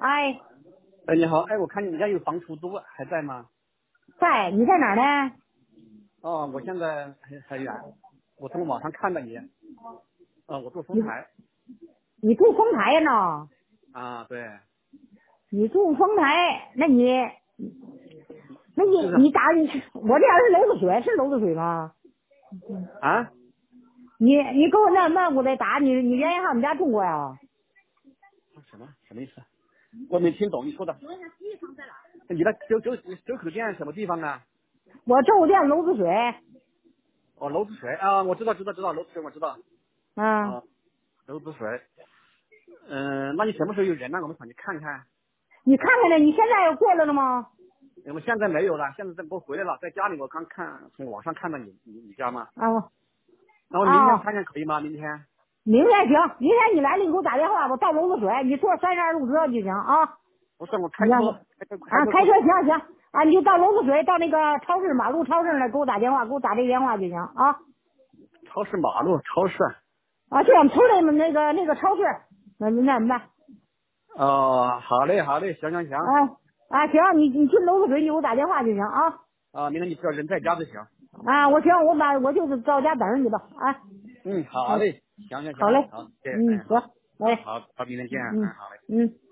哎， 哎，你好，哎，我看你们家有房出租，还在吗？ 在，你在哪儿呢？ 哦，我现在很远，我从网上看到你，我住丰你台你住丰台呀呢？ 啊，对， 你住丰台，那你是你打你，我这儿是娄子水，是娄子水吗？ 啊， 你给我那我得打你原先上我们家住过呀？ 什么意思？我没听懂你说的。你的九口店什么地方啊？ 我周五店娄子水， 哦，楼子水啊，我知道楼子水我知道嗯， 啊，楼子水。那你什么时候有人呢？我们上去看看。 你看看呢？你现在要过来了吗？ 我们现在没有了，现在我回来了，在家里我刚看从网上看到你家嘛。 啊那我明天啊， 看看可以吗？明天？ 明天行，明天你来了，你给我打电话，我到娄子水，你坐32路车就行啊。 不是我你要是开车，开车过去。 开车行啊，你就到娄子水，到那个超市马路超市那儿给我打电话，给我打这个电话就行啊。 超市马路超市。 啊，就我们村里面那个超市，那什么办？ 哦，好嘞好嘞，行。 行，你进娄子水，你给我打电话就行啊。 明天你只要人在家就行。 我行，我就是到家等着你吧啊。 嗯，好哎， 嘞，行， 好嘞， 好，对， 得， 好， 哎， 好，明天见， 嗯好嘞。 嗯。